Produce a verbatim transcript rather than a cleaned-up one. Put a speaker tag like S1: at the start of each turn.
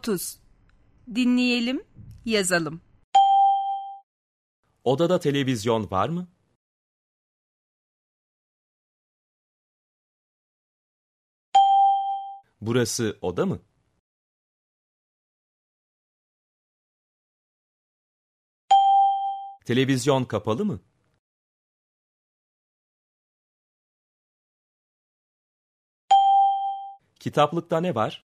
S1: otuz. Dinleyelim, yazalım.
S2: Odada televizyon var mı? Burası oda mı? Televizyon kapalı mı? Kitaplıkta ne var?